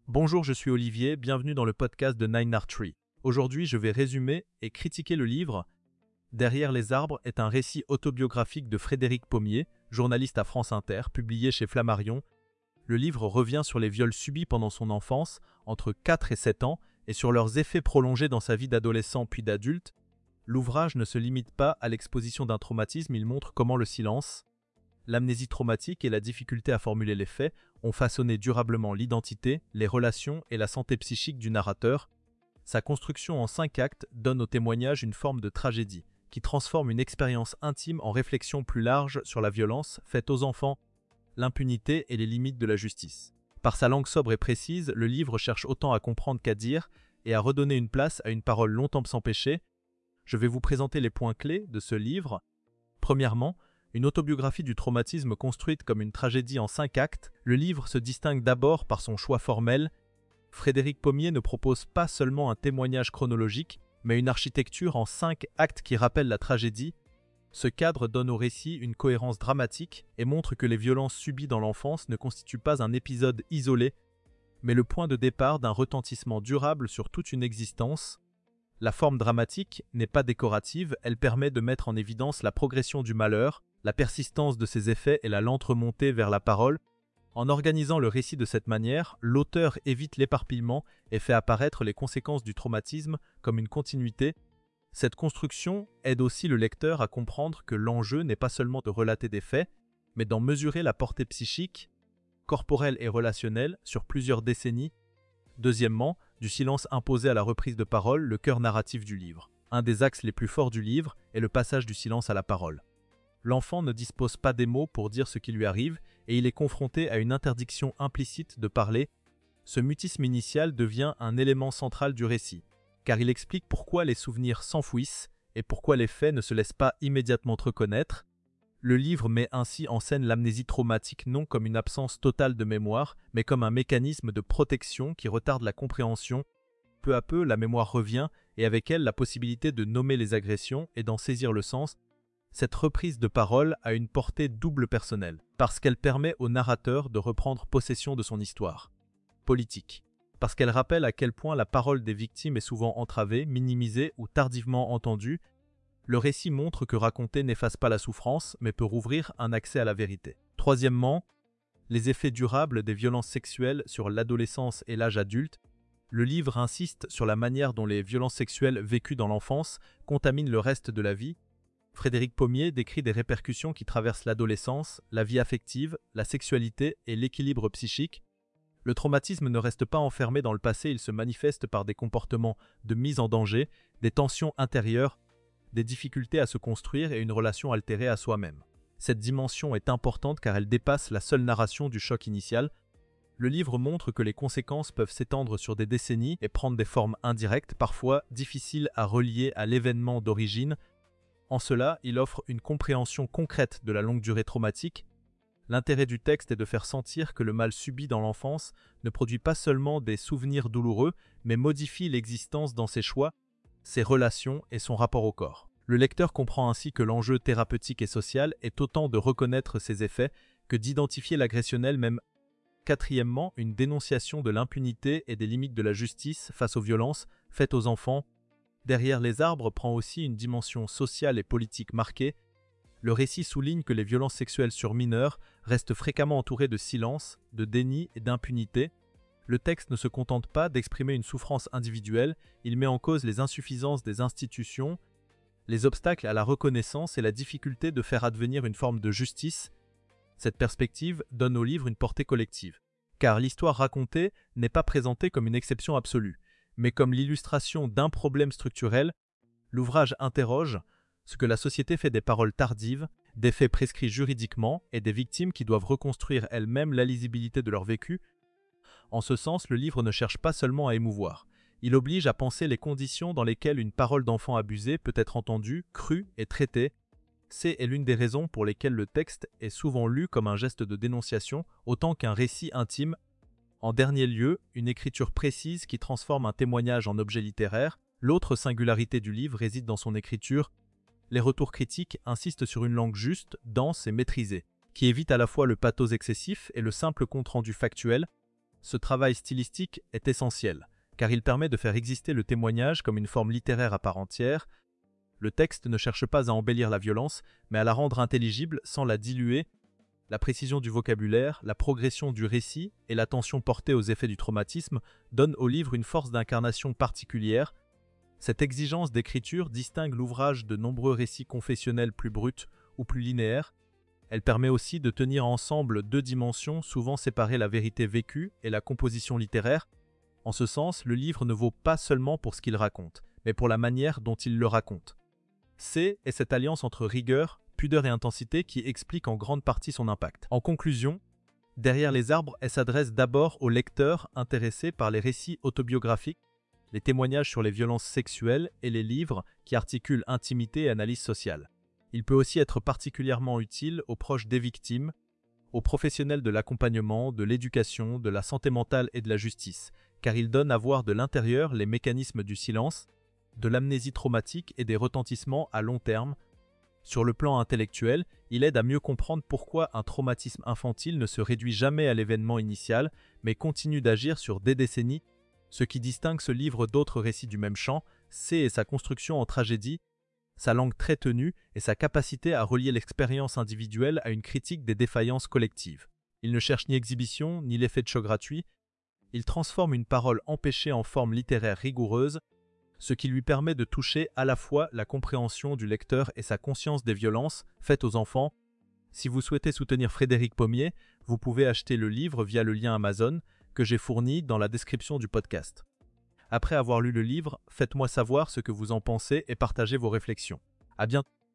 Bonjour, je suis Olivier, bienvenue dans le podcast de Nine Art Tree. Aujourd'hui, je vais résumer et critiquer le livre Derrière les arbres est un récit autobiographique de Frédéric Pommier, journaliste à France Inter, publié chez Flammarion. Le livre revient sur les viols subis pendant son enfance, entre 4 et 7 ans, et sur leurs effets prolongés dans sa vie d'adolescent puis d'adulte. L'ouvrage ne se limite pas à l'exposition d'un traumatisme, il montre comment le silence, l'amnésie traumatique et la difficulté à formuler les faits ont façonné durablement l'identité, les relations et la santé psychique du narrateur. Sa construction en 5 actes donne au témoignage une forme de tragédie, qui transforme une expérience intime en réflexion plus large sur la violence faite aux enfants, l'impunité et les limites de la justice. Par sa langue sobre et précise, le livre cherche autant à comprendre qu'à dire et à redonner une place à une parole longtemps sans péché. Je vais vous présenter les points clés de ce livre. Premièrement, une autobiographie du traumatisme construite comme une tragédie en 5 actes, le livre se distingue d'abord par son choix formel. Frédéric Pommier ne propose pas seulement un témoignage chronologique, mais une architecture en 5 actes qui rappelle la tragédie. Ce cadre donne au récit une cohérence dramatique et montre que les violences subies dans l'enfance ne constituent pas un épisode isolé, mais le point de départ d'un retentissement durable sur toute une existence. La forme dramatique n'est pas décorative, elle permet de mettre en évidence la progression du malheur, la persistance de ses effets et la lente remontée vers la parole. En organisant le récit de cette manière, l'auteur évite l'éparpillement et fait apparaître les conséquences du traumatisme comme une continuité. Cette construction aide aussi le lecteur à comprendre que l'enjeu n'est pas seulement de relater des faits, mais d'en mesurer la portée psychique, corporelle et relationnelle sur plusieurs décennies. Deuxièmement, du silence imposé à la reprise de parole, le cœur narratif du livre. Un des axes les plus forts du livre est le passage du silence à la parole. L'enfant ne dispose pas des mots pour dire ce qui lui arrive et il est confronté à une interdiction implicite de parler. Ce mutisme initial devient un élément central du récit, car il explique pourquoi les souvenirs s'enfouissent et pourquoi les faits ne se laissent pas immédiatement reconnaître. Le livre met ainsi en scène l'amnésie traumatique non comme une absence totale de mémoire, mais comme un mécanisme de protection qui retarde la compréhension. Peu à peu, la mémoire revient et avec elle la possibilité de nommer les agressions et d'en saisir le sens. Cette reprise de parole a une portée double personnelle, parce qu'elle permet au narrateur de reprendre possession de son histoire. Politique, parce qu'elle rappelle à quel point la parole des victimes est souvent entravée, minimisée ou tardivement entendue. Le récit montre que raconter n'efface pas la souffrance, mais peut rouvrir un accès à la vérité. Troisièmement, les effets durables des violences sexuelles sur l'adolescence et l'âge adulte. Le livre insiste sur la manière dont les violences sexuelles vécues dans l'enfance contaminent le reste de la vie. Frédéric Pommier décrit des répercussions qui traversent l'adolescence, la vie affective, la sexualité et l'équilibre psychique. Le traumatisme ne reste pas enfermé dans le passé, il se manifeste par des comportements de mise en danger, des tensions intérieures, des difficultés à se construire et une relation altérée à soi-même. Cette dimension est importante car elle dépasse la seule narration du choc initial. Le livre montre que les conséquences peuvent s'étendre sur des décennies et prendre des formes indirectes, parfois difficiles à relier à l'événement d'origine. En cela, il offre une compréhension concrète de la longue durée traumatique. L'intérêt du texte est de faire sentir que le mal subi dans l'enfance ne produit pas seulement des souvenirs douloureux, mais modifie l'existence dans ses choix, ses relations et son rapport au corps. Le lecteur comprend ainsi que l'enjeu thérapeutique et social est autant de reconnaître ses effets que d'identifier l'agression elle-même. Quatrièmement, une dénonciation de l'impunité et des limites de la justice face aux violences faites aux enfants. Derrière les arbres prend aussi une dimension sociale et politique marquée. Le récit souligne que les violences sexuelles sur mineurs restent fréquemment entourées de silence, de déni et d'impunité. Le texte ne se contente pas d'exprimer une souffrance individuelle, il met en cause les insuffisances des institutions, les obstacles à la reconnaissance et la difficulté de faire advenir une forme de justice. Cette perspective donne au livre une portée collective, car l'histoire racontée n'est pas présentée comme une exception absolue, mais comme l'illustration d'un problème structurel. L'ouvrage interroge ce que la société fait des paroles tardives, des faits prescrits juridiquement et des victimes qui doivent reconstruire elles-mêmes la lisibilité de leur vécu. En ce sens, le livre ne cherche pas seulement à émouvoir. Il oblige à penser les conditions dans lesquelles une parole d'enfant abusée peut être entendue, crue et traitée. C'est l'une des raisons pour lesquelles le texte est souvent lu comme un geste de dénonciation autant qu'un récit intime. En dernier lieu, une écriture précise qui transforme un témoignage en objet littéraire. L'autre singularité du livre réside dans son écriture. Les retours critiques insistent sur une langue juste, dense et maîtrisée, qui évite à la fois le pathos excessif et le simple compte-rendu factuel. Ce travail stylistique est essentiel, car il permet de faire exister le témoignage comme une forme littéraire à part entière. Le texte ne cherche pas à embellir la violence, mais à la rendre intelligible sans la diluer. La précision du vocabulaire, la progression du récit et l'attention portée aux effets du traumatisme donnent au livre une force d'incarnation particulière. Cette exigence d'écriture distingue l'ouvrage de nombreux récits confessionnels plus bruts ou plus linéaires. Elle permet aussi de tenir ensemble deux dimensions souvent séparées, la vérité vécue et la composition littéraire. En ce sens, le livre ne vaut pas seulement pour ce qu'il raconte, mais pour la manière dont il le raconte. C'est cette alliance entre rigueur, pudeur et intensité qui explique en grande partie son impact. En conclusion, Derrière les arbres, elle s'adresse d'abord aux lecteurs intéressés par les récits autobiographiques, les témoignages sur les violences sexuelles et les livres qui articulent intimité et analyse sociale. Il peut aussi être particulièrement utile aux proches des victimes, aux professionnels de l'accompagnement, de l'éducation, de la santé mentale et de la justice, car il donne à voir de l'intérieur les mécanismes du silence, de l'amnésie traumatique et des retentissements à long terme. Sur le plan intellectuel, il aide à mieux comprendre pourquoi un traumatisme infantile ne se réduit jamais à l'événement initial, mais continue d'agir sur des décennies. Ce qui distingue ce livre d'autres récits du même genre, c'est sa construction en tragédie, sa langue très tenue et sa capacité à relier l'expérience individuelle à une critique des défaillances collectives. Il ne cherche ni exhibition, ni l'effet de choc gratuit. Il transforme une parole empêchée en forme littéraire rigoureuse, ce qui lui permet de toucher à la fois la compréhension du lecteur et sa conscience des violences faites aux enfants. Si vous souhaitez soutenir Frédéric Pommier, vous pouvez acheter le livre via le lien Amazon que j'ai fourni dans la description du podcast. Après avoir lu le livre, faites-moi savoir ce que vous en pensez et partagez vos réflexions. À bientôt.